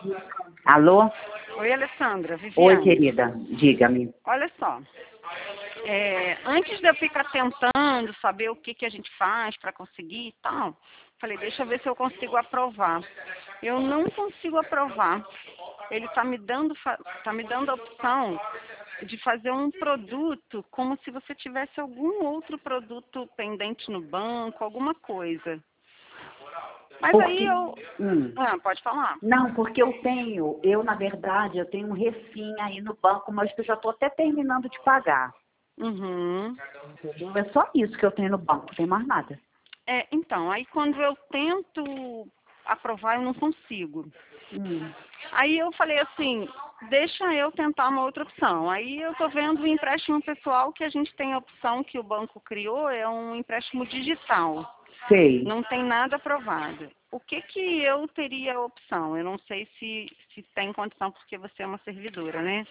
Alô? Oi, Alessandra, Oi, Viviane. querida. Diga-me. Olha só, antes de eu ficar tentando saber o que a gente faz para conseguir e tal, falei, deixa eu ver se eu consigo aprovar. Eu não consigo aprovar. Ele está me dando a opção de fazer um produto como se você tivesse algum outro produto pendente no banco, alguma coisa. Mas Porque... aí eu... pode falar. Não, porque na verdade, eu tenho um refim aí no banco, mas que eu já estou até terminando de pagar. Uhum. Entendeu? É só isso que eu tenho no banco, não tem mais nada. Então, aí quando eu tento aprovar, eu não consigo. Aí eu falei assim, deixa eu tentar uma outra opção. Aí eu estou vendo o empréstimo pessoal, que a gente tem a opção que o banco criou, é um empréstimo digital. Sei. Não tem nada aprovado. O que eu teria a opção? Eu não sei se tem condição, porque você é uma servidora, né?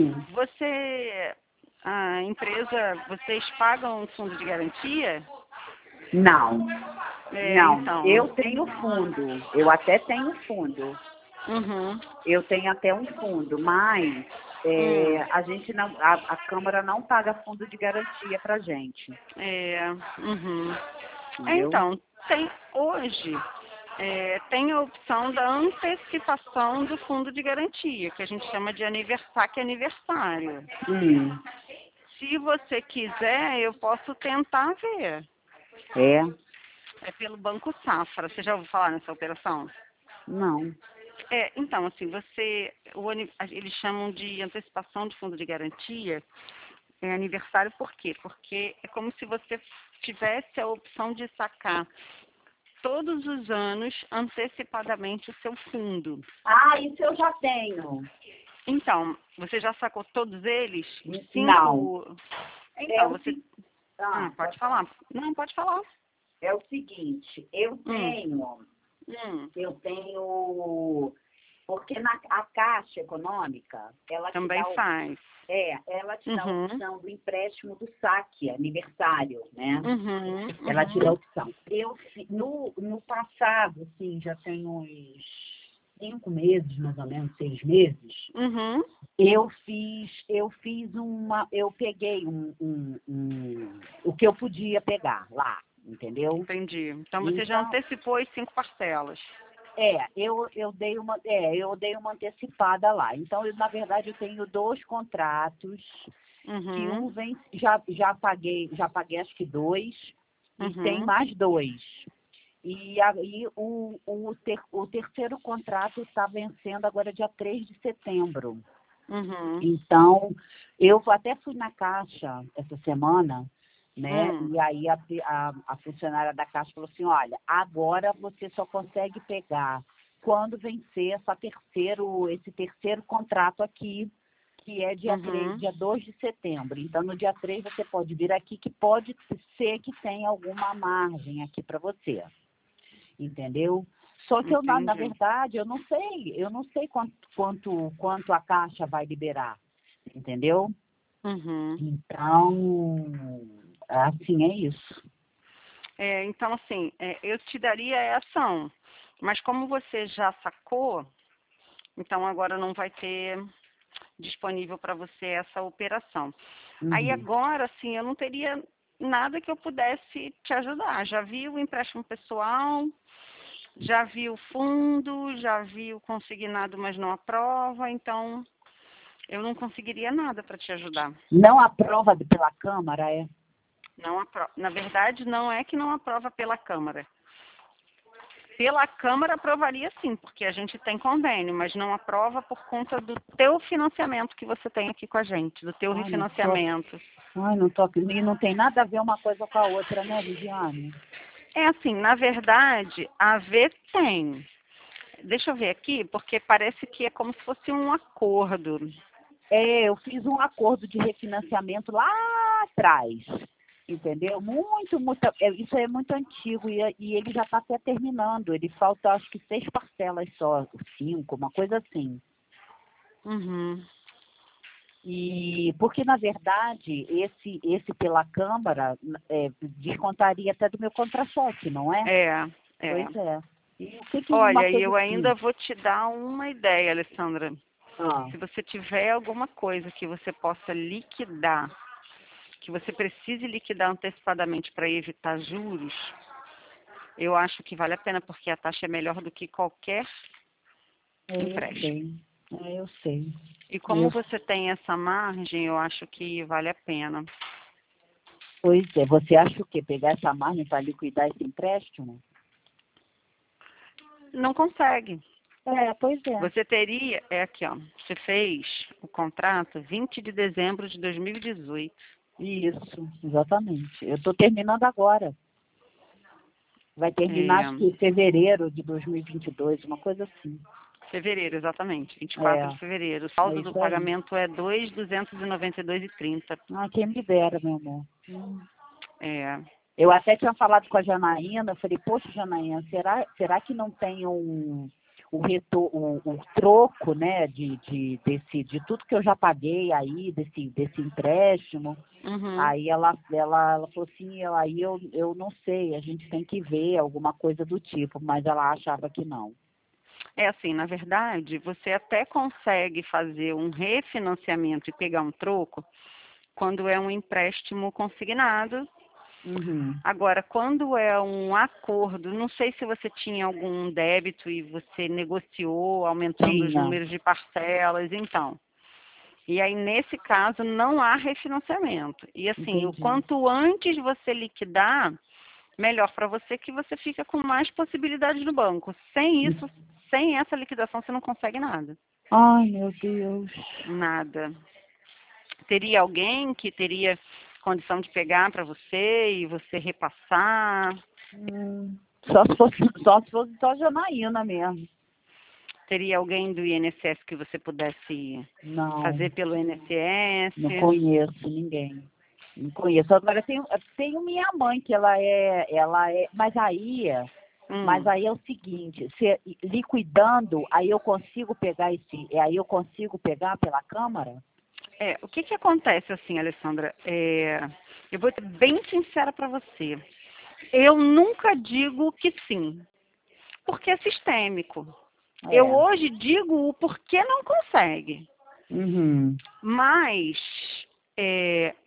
A empresa, vocês pagam um fundo de garantia? Não. Não, Então. eu tenho fundo. Eu até tenho fundo. Uhum. Eu tenho até um fundo, mas a gente não, a Câmara não paga fundo de garantia pra gente. Uhum. Entendeu? Então, hoje tem a opção da antecipação do fundo de garantia, que a gente chama de aniversário. Se você quiser, eu posso tentar ver. É pelo Banco Safra. Você já ouviu falar nessa operação? Não. Então, assim, eles chamam de antecipação do fundo de garantia, aniversário por quê? Porque é como se você tivesse a opção de sacar todos os anos antecipadamente o seu fundo. Ah, isso eu já tenho. Então, você já sacou todos eles? Os 5? Não. Então, você... pode falar. Não, pode falar. É o seguinte, eu tenho... Porque a Caixa Econômica, ela também faz. Ela te dá a opção do empréstimo do saque, aniversário, né? Ela te dá a opção. No passado, assim, já tem uns 5 meses, mais ou menos, 6 meses, eu peguei o que eu podia pegar lá, entendeu? Entendi. Então você já antecipou as 5 parcelas. Eu dei uma antecipada lá. Então, na verdade, eu tenho 2 contratos, que um vem, já paguei acho que 2, e tem mais 2. E aí o terceiro contrato está vencendo agora dia 3 de setembro. Então, eu até fui na Caixa essa semana, né? E aí a funcionária da Caixa falou assim, olha, agora você só consegue pegar quando vencer esse terceiro contrato aqui, que é dia 2 de setembro. Então, no dia 3 você pode vir aqui, que pode ser que tenha alguma margem aqui para você. Entendeu? Só que na verdade, eu não sei quanto a Caixa vai liberar. Entendeu? Então, assim, é isso. Então, assim, eu te daria essa ação, mas como você já sacou, então agora não vai ter disponível para você essa operação. Aí agora, assim, eu não teria nada que eu pudesse te ajudar. Já vi o empréstimo pessoal, já vi o fundo, já vi o consignado, mas não aprova, então eu não conseguiria nada para te ajudar. Não aprova pela Câmara, Não aprova. Na verdade, não é que não aprova pela Câmara. Pela Câmara aprovaria sim, porque a gente tem convênio, mas não aprova por conta do teu financiamento que você tem aqui com a gente, do teu refinanciamento. E não tem nada a ver uma coisa com a outra, né, Viviane? Assim, na verdade, a ver tem. Deixa eu ver aqui, porque parece que é como se fosse um acordo. Eu fiz um acordo de refinanciamento lá atrás, entendeu? Isso é muito antigo e ele já está até terminando. Ele falta, acho que 6 parcelas só, 5, uma coisa assim. E porque, na verdade, esse pela Câmara descontaria até do meu contra-cheque, não é? É. Pois é. E o que que uma Olha, e coisa eu assim? ainda vou te dar uma ideia, Alessandra. Ah, Se você tiver alguma coisa que você possa liquidar, que você precise liquidar antecipadamente para evitar juros, eu acho que vale a pena, porque a taxa é melhor do que qualquer eu empréstimo. sei. Eu sei. E como Eu, você tem essa margem, eu acho que vale a pena. pois é, você acha o quê? Pegar essa margem para liquidar esse empréstimo? Não consegue. Pois é. Você teria, é aqui, ó, você fez o contrato 20 de dezembro de 2018. Isso, exatamente. Eu estou terminando agora. Vai terminar, É, acho que em fevereiro de 2022, uma coisa assim. fevereiro, exatamente, É, 24 de fevereiro. O é saldo do isso aí. pagamento é 2.292,30. Ah, quem me dera, meu amor. É, Eu até tinha falado com a Janaína, eu falei, poxa, Janaína, será que não tem o troco, né, de tudo que eu já paguei aí, desse empréstimo? uhum. Aí ela falou assim, aí eu não sei, a gente tem que ver alguma coisa do tipo, mas ela achava que não. É assim, na verdade, você até consegue fazer um refinanciamento e pegar um troco quando é um empréstimo consignado. Uhum. Agora, quando é um acordo, não sei se você tinha algum débito e você negociou aumentando os Tinha, números de parcelas, então. E aí, nesse caso, não há refinanciamento. E assim, o entendi. quanto antes você liquidar, melhor para você, que você fica com mais possibilidades no banco. Sem isso, sem essa liquidação, você não consegue nada. Ai, meu Deus. Nada. Teria alguém que teria condição de pegar para você e você repassar? Só a Janaína mesmo. Teria alguém do INSS que você pudesse Não, fazer pelo não INSS? conheço ninguém. Não conheço. Agora tenho minha mãe, que ela é, mas Hum. aí é o seguinte, liquidando, aí eu consigo pegar pela Câmara? É, o que que acontece assim, Alessandra? Eu vou ser bem sincera para você. Eu nunca digo que sim, porque é sistêmico. Eu É. hoje digo o porquê não consegue, Uhum. mas é,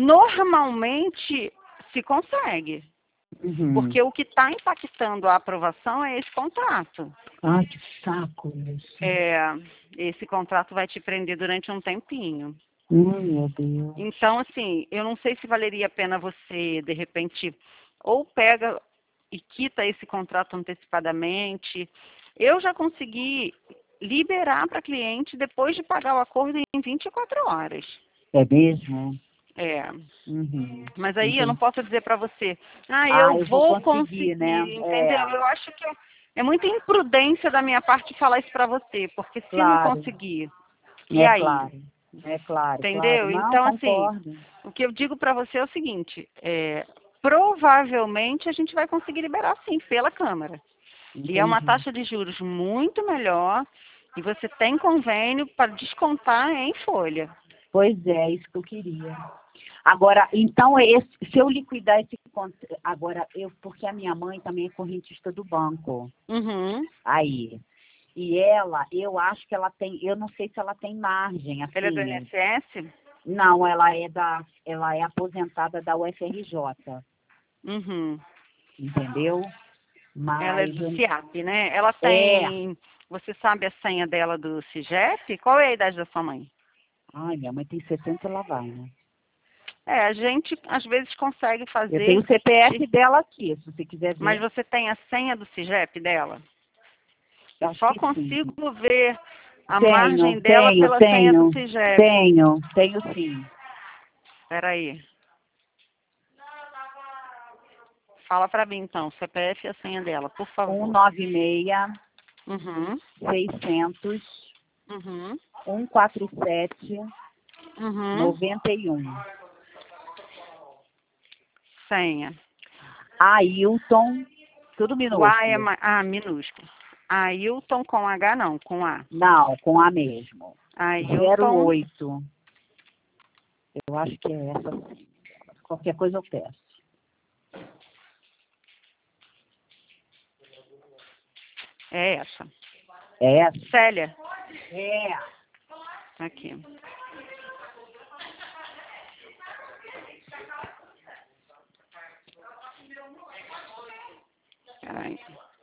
normalmente se consegue, Uhum. porque o que está impactando a aprovação é esse contrato. Ai, que saco isso. É, esse contrato vai te prender durante um tempinho. Meu Deus. Então, assim, eu não sei se valeria a pena você, de repente, ou pega e quita esse contrato antecipadamente. Eu já consegui liberar para cliente depois de pagar o acordo em 24 horas. É mesmo? É, Uhum. mas aí eu não Entendi. posso dizer para você, ah, Ah, eu eu vou vou conseguir, né? conseguir, entendeu? Eu acho que é muita imprudência da minha parte falar isso para você, porque se não Claro, conseguir, e aí? claro. Claro. Entendeu? Não, Então, assim, concordo. o que eu digo para você é o seguinte, provavelmente a gente vai conseguir liberar sim pela Câmara. E é uma Entendi. taxa de juros muito melhor e você tem convênio para descontar em folha. Pois é isso que eu queria. Agora, então, se eu liquidar agora, porque a minha mãe também é correntista do banco, Uhum. aí. E ela, eu acho que ela tem, eu não sei se ela tem margem, Ele é do assim. INSS? Não, ela é aposentada da UFRJ, Uhum. entendeu? Ela é Mas, do CIAP, né? Ela é, tem. Você sabe a senha dela do CIGEP? Qual é a idade da sua mãe? ai, minha mãe tem 70 e lá vai, né? É, a gente às vezes consegue Eu tenho fazer, o CPF dela aqui, se você quiser mas ver. você tem a senha do CIGEP dela? Eu Acho só que sim. consigo ver a Tenho, margem dela tenho, pela senha do tenho, CIGEP. tenho sim. Espera aí. Fala pra mim então, CPF e a senha dela, por favor. 196 Uhum, 600 uhum, 147 uhum. 91. Senha. Ailton, tudo O A é minúsculo. minúsculo. Ailton com H não, com A. Não, com A mesmo. Zero Ailton, oito. Eu acho que é essa sim. Qualquer coisa eu peço. É essa. É essa? Célia. É. Aqui. Peraí.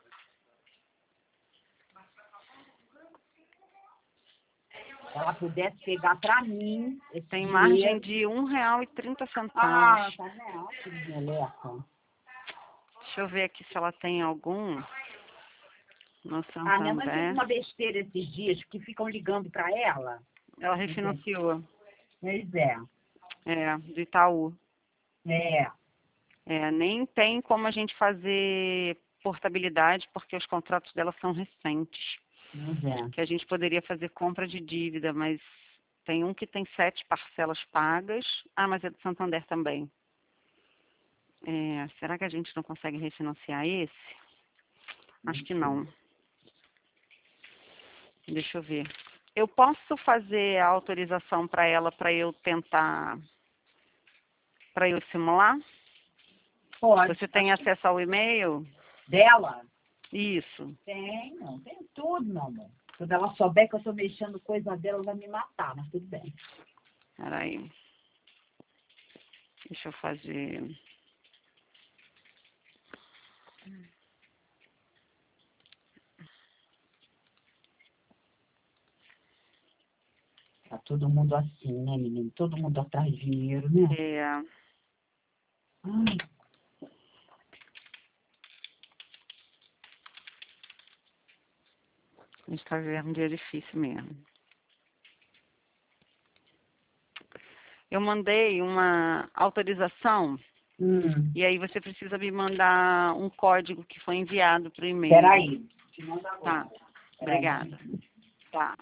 Se ela pudesse pegar pra mim esse Tem dinheiro. margem de R$1,30. Ah, tá vendo? Que meleca. Deixa eu ver aqui se ela tem algum no Ah, minha mãe fez Santander. uma besteira esses dias que ficam ligando pra ela. Ela refinanciou. Pois é. É, do Itaú. É. É, nem tem como a gente fazer portabilidade, porque os contratos dela são recentes. Pois é. Que a gente poderia fazer compra de dívida, mas tem um que tem 7 parcelas pagas. Ah, mas é do Santander também. É, será que a gente não consegue refinanciar esse? Acho que não. Deixa eu ver. Eu posso fazer a autorização para ela para eu tentar, para eu simular? Pode. Você tem acesso ao e-mail? Dela? Isso. Tenho tudo, meu amor. Quando ela souber que eu tô mexendo coisa dela, ela vai me matar, mas tudo bem. Peraí. Deixa eu fazer. Tá todo mundo assim, né, menino? Todo mundo atrás de dinheiro, né? É, Ai, a gente está vivendo um dia difícil mesmo. Eu mandei uma autorização e aí você precisa me mandar um código que foi enviado para o e-mail. peraí. Te mando agora. Tá, Peraí. obrigada. Tá.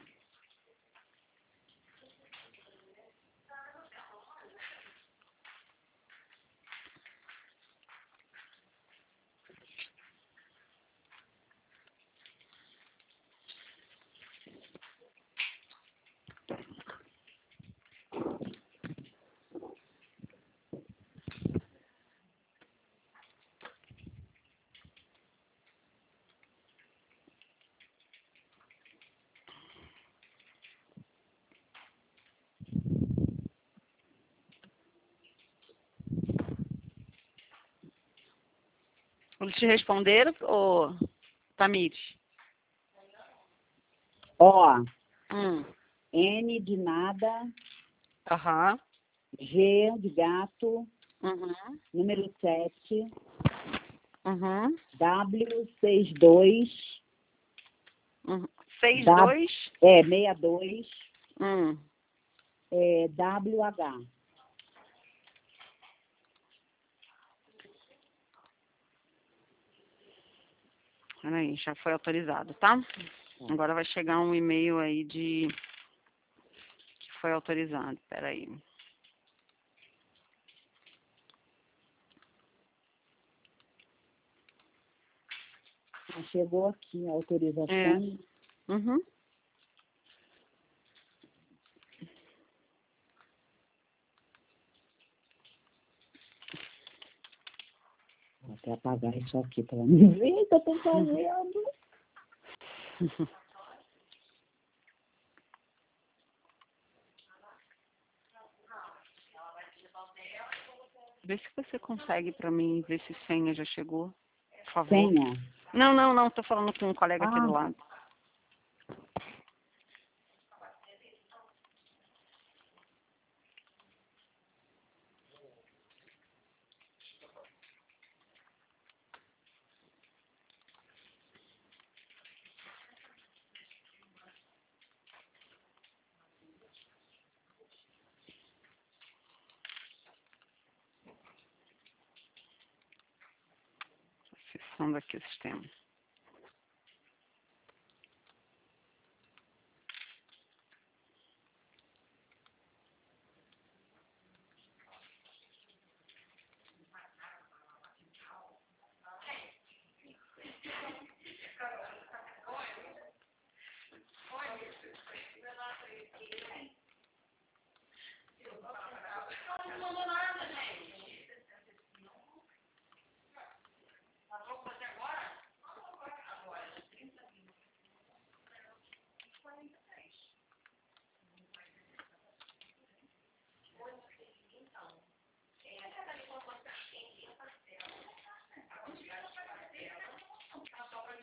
Eles te responderam, ô Tamires? Ó, Hum. N de nada, Aham. G de gato, Uhum. número 7, Uhum. W62, Uhum. 62? 62, Hum. WH. Peraí, já foi autorizado, tá? Agora vai chegar um e-mail aí de que foi autorizado. Peraí. Chegou aqui a É. autorização. Uhum. Vou até apagar isso aqui para mim ver o que eu tô fazendo. Vê se você consegue pra mim ver se senha já chegou, por favor. Senha. Não, tô falando com um colega aqui do Ah, lado. Acessando aqui o sistema.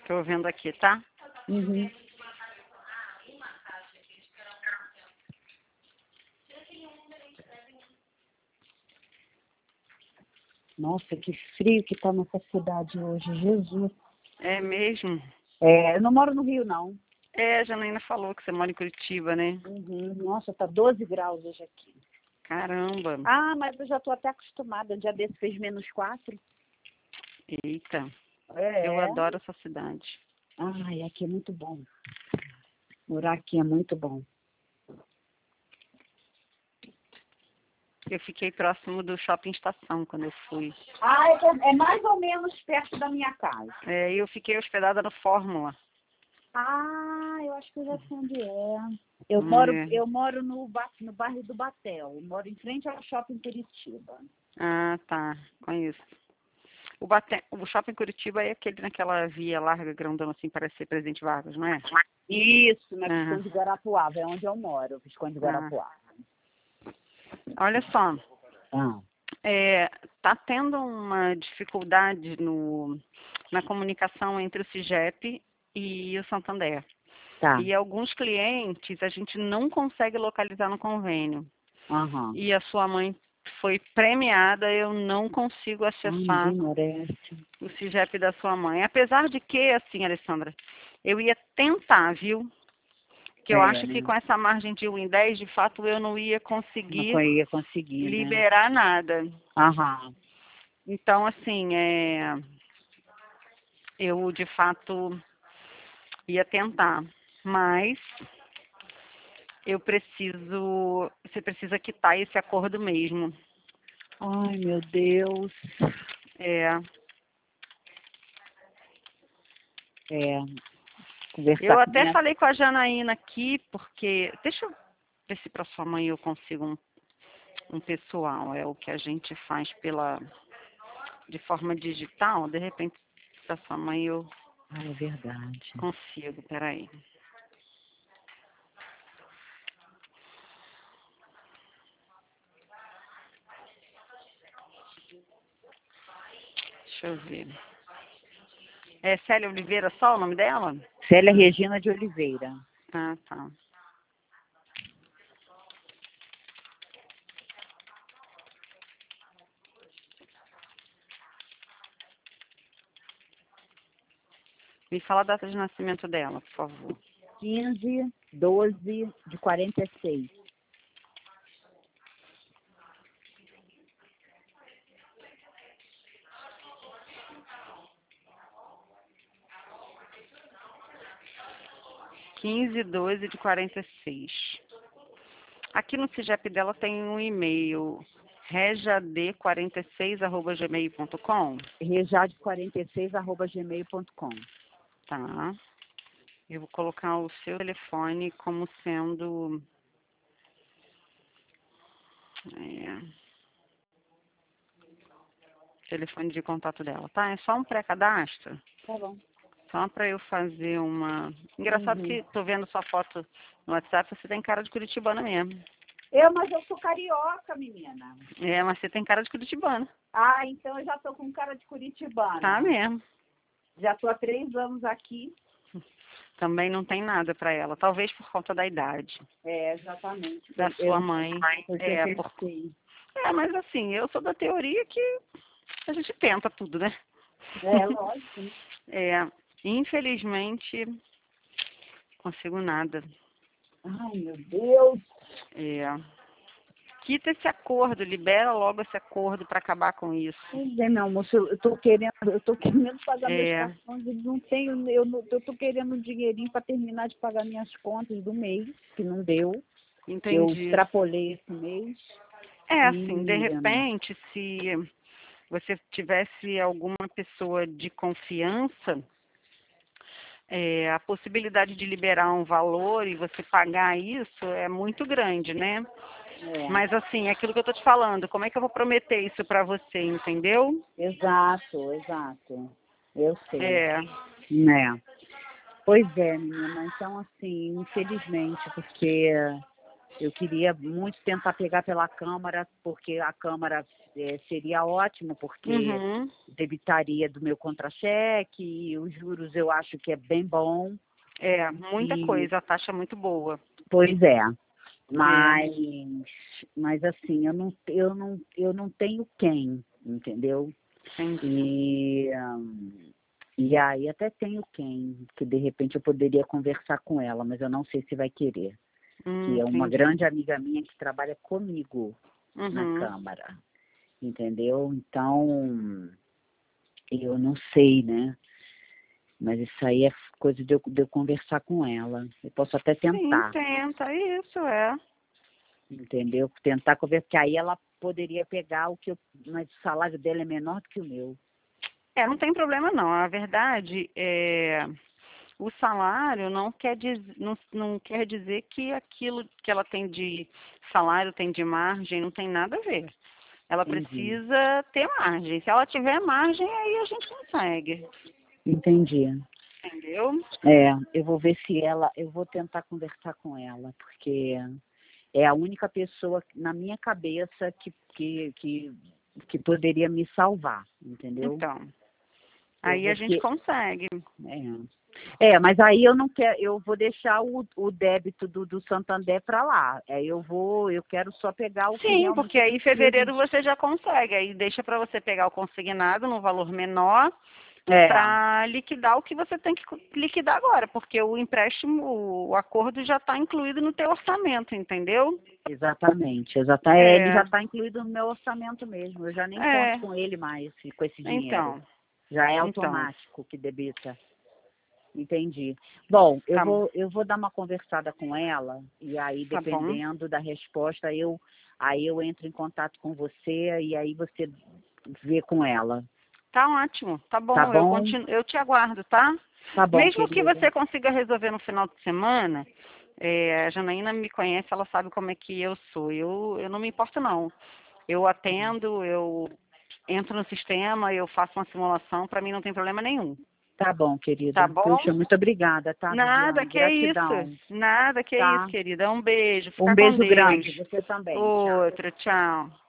Tô vendo aqui, tá? Uhum. Nossa, que frio que tá nessa cidade hoje, Jesus. É mesmo? É, eu não moro no Rio, não. É, a Janaína falou que você mora em Curitiba, né? Uhum. Nossa, tá 12 graus hoje aqui. Caramba. Ah, mas eu já tô até acostumada. Um dia desse fez -4. Eita, eu É. adoro essa cidade. Ai, aqui é muito bom. Morar aqui é muito bom. Eu fiquei próximo do Shopping Estação quando eu fui. Ah, é mais ou menos perto da minha casa. É, e eu fiquei hospedada no Fórmula. Ah, eu acho que eu já sei onde é. É. Eu moro no bairro do Batel. Eu moro em frente ao shopping Curitiba. Ah, tá. Conheço. O Shopping Curitiba é aquele naquela via larga, grandona, assim, parece ser Presidente Vargas, não é? Isso, na Aham. Visconde de Guarapuava, é onde eu moro, Visconde de Ah. Guarapuava. Olha só, Ah, tá tendo uma dificuldade na comunicação entre o CIGEP e o Santander. tá. E alguns clientes a gente não consegue localizar no convênio. Aham. E a sua mãe foi premiada, eu não consigo Ai, acessar ninguém merece. o CIGEP da sua mãe. Apesar de que, assim, Alessandra, eu ia tentar, viu? Que eu É, acho que né? com essa margem de 1 em 10, de fato, eu não ia Não conseguir ia conseguir, né? liberar nada. Aham. Então, assim, eu de fato ia tentar. Mas você precisa quitar esse acordo mesmo. Ai, meu Deus. É, É, eu conversar com até minha... falei com a Janaína aqui, porque. Deixa eu ver se para sua mãe eu consigo um pessoal. É o que a gente faz de forma digital. De repente, para sua mãe eu Ai, é verdade. consigo. Peraí. Deixa eu ver. É Célia Oliveira só o nome dela? Célia Regina de Oliveira. Ah, tá. Me fala a data de nascimento dela, por favor. 15/12 de 46. Quinze doze de 46. Aqui no CIGEP dela tem um e-mail, rejad46@gmail.com. Rejade46@gmail.com. Tá. Eu vou colocar o seu telefone como sendo é, telefone de contato dela, tá? É só um pré-cadastro, Tá bom. só para eu fazer uma. Engraçado Uhum. que tô vendo sua foto no WhatsApp, você tem cara de curitibana mesmo. Mas eu sou carioca, menina. É, mas você tem cara de curitibana, Ah, então eu já tô com cara de tá curitibana. mesmo. Já tô há 3 anos aqui. Também não tem nada para ela, talvez por conta da idade É, exatamente. da sua mãe. Porque É, eu pensei. mas assim, eu sou da teoria que a gente tenta tudo, né? É, lógico, né? É, infelizmente, consigo nada. Ai, meu Deus. É, quita esse acordo, libera logo esse acordo para acabar com isso. Pois é, meu almoço, eu tô querendo pagar meus É, cartões e não tenho, eu tô querendo um dinheirinho para terminar de pagar minhas contas do mês, que não deu, que eu entendi. extrapolei esse mês. É assim, de E repente, se você tivesse alguma pessoa de confiança, a possibilidade de liberar um valor e você pagar isso é muito grande, né? Mas assim, é aquilo que eu tô te falando, como é que eu vou prometer isso para você, entendeu? exato, exato. Eu sei. É, Né? Pois é, menina. Então, assim, infelizmente, porque Eu queria muito tentar pegar pela Câmara, porque a Câmara seria ótimo, porque Uhum. debitaria do meu contra-cheque, e os juros eu acho que é bem bom. É, muita E, coisa, a taxa é muito boa. pois é, É, mas assim, eu não tenho quem, entendeu? entendi. E, e aí até tenho quem, que de repente eu poderia conversar com ela, mas eu não sei se vai querer. Que é uma Entendi. grande amiga minha que trabalha comigo na Uhum. Câmara, entendeu? Então, eu não sei, né? Mas isso aí é coisa de eu conversar com ela. Eu posso até Sim, tentar, tenta, isso é. entendeu? Tentar conversar, porque aí ela poderia pegar o que eu, mas o salário dela é menor do que o meu. É, não tem problema não. A verdade é o salário não quer dizer que aquilo que ela tem de salário, tem de margem, não tem nada a ver. Ela Entendi, precisa ter margem. Se ela tiver margem, aí a gente consegue. entendi. Entendeu? Eu vou ver se ela, eu vou tentar conversar com ela, porque é a única pessoa na minha cabeça que poderia me salvar, entendeu? Então, Eu aí a vou gente que consegue. mas aí eu não quero, eu vou deixar o débito do Santander para lá. Eu quero só pegar o que Sim, realmente porque eu aí em preciso. fevereiro você já consegue. Aí deixa para você pegar o consignado no valor menor É, para liquidar o que você tem que liquidar agora, porque o empréstimo, o acordo já está incluído no teu orçamento, entendeu? exatamente, ele já É, está incluído no meu orçamento mesmo. Eu já nem conto é. com ele mais, com esse dinheiro. Então, Já é então, automático que debita. Entendi. Bom, tá, eu vou dar uma conversada com ela e aí, tá bom. dependendo da resposta, aí eu entro em contato com você e aí você vê com ela. Tá ótimo, tá Tá bom. bom? Eu te aguardo, tá? Tá bom, Mesmo que querida. você consiga resolver no final de semana, a Janaína me conhece, ela sabe como é que eu sou. Eu não me importo, não. Eu atendo, eu entro no sistema, eu faço uma simulação, para mim não tem problema nenhum. Tá bom, Tá querida. bom? Puxa, muito obrigada, tá, Nada Viviane? que é isso. Gratidão, Nada que é isso, tá? querida. Um beijo. Um Fica com beijo Deus. grande. Você também. Tchau. Outro, tchau.